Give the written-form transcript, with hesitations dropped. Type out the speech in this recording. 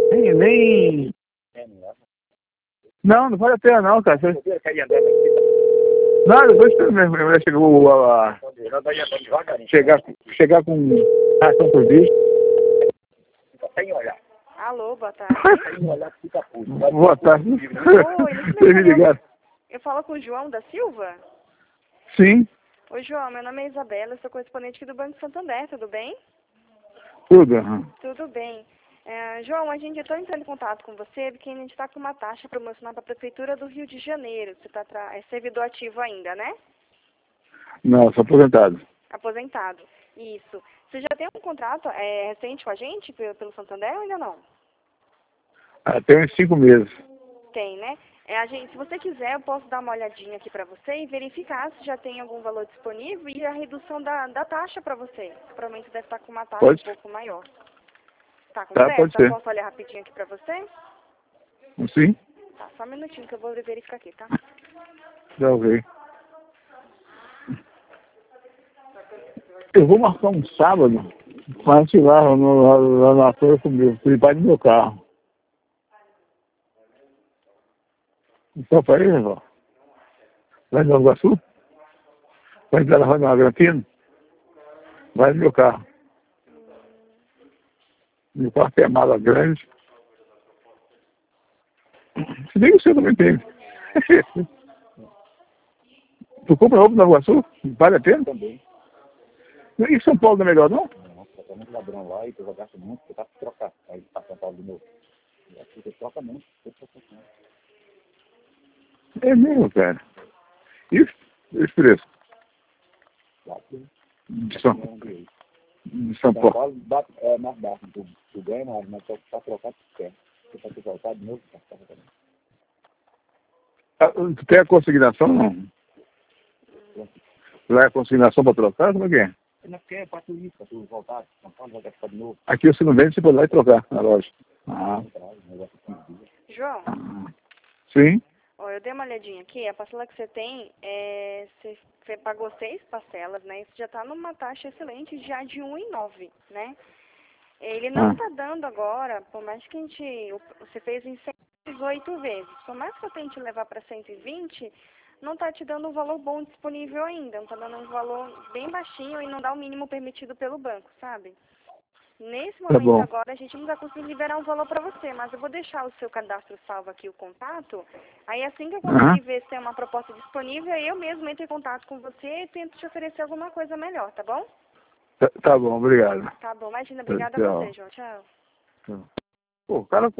Nem... Não vale a pena não, cara. Não, eu tô esperando mesmo. Chegar com ação por vídeo. Alô, boa tarde. Boa tarde. Oi, Me ligaram. eu falo com o João da Silva? Sim, Oi, João, meu nome é Isabela, eu sou correspondente aqui do Banco Santander, tudo bem? tudo. Tudo bem. João, eu estou entrando em contato com você porque a gente está com uma taxa promocional para a Prefeitura do Rio de Janeiro. Você é servidor ativo ainda, né? Não, sou aposentado. Aposentado. Isso. Você já tem um contrato recente com a gente pelo Santander ou ainda não? Tem uns 5 meses. Tem, né? Se você quiser, eu posso dar uma olhadinha aqui para você e verificar se já tem algum valor disponível e a redução da taxa para você. Provavelmente deve estar com uma taxa um pouco maior. Tá com pressa? Pode ser. Posso olhar rapidinho aqui para você? Sim? Tá, só um minutinho que eu vou verificar aqui, tá? Já ouvi. Eu vou marcar um sábado para ir lá na feira comigo, limpar do meu carro. Então, para aí, irmão. Vai no Nova Iguaçu? Vai entrar na Granfino? Vai no meu carro. Meu carro tem mala grande. Se bem que o seu também tem. Tu compra roupa no Nova Iguaçu? Vale a pena? Também. E São Paulo não é melhor, não? Não, tá muito ladrão lá e tu gasta muito, você tá pra trocar. Aí tá São Paulo de novo. E aqui você troca muito, É mesmo, cara. Isso? Esse preço. De São Paulo. É mais baixo, tu ganha mais, mas pra trocar tu quer. Você tá trocar de novo, tá também. Tu tem a consignação, não? Lá é a consignação para trocar? Como é que é? Não quer, pra tu voltar, São Paulo vai gastar de novo. Aqui você não vende, você pode ir lá e trocar na loja. João? Sim? Ó, eu dei uma olhadinha aqui, a parcela que você tem, você pagou 6 parcelas, né? Isso já está numa taxa excelente, já de 1,9, né? Ele não está dando agora, por mais que você fez em 118 vezes, por mais que eu tente levar para 120, não está te dando um valor bom disponível ainda, não está dando um valor bem baixinho e não dá o mínimo permitido pelo banco, sabe? Nesse momento agora a gente não vai conseguir liberar um valor para você, mas eu vou deixar o seu cadastro salvo aqui, o contato. Aí assim que eu conseguir ver se tem uma proposta disponível, eu mesmo entro em contato com você e tento te oferecer alguma coisa melhor, tá bom? Tá bom, obrigado. Tá bom, imagina, obrigada a você, João. Tchau. Pô, o cara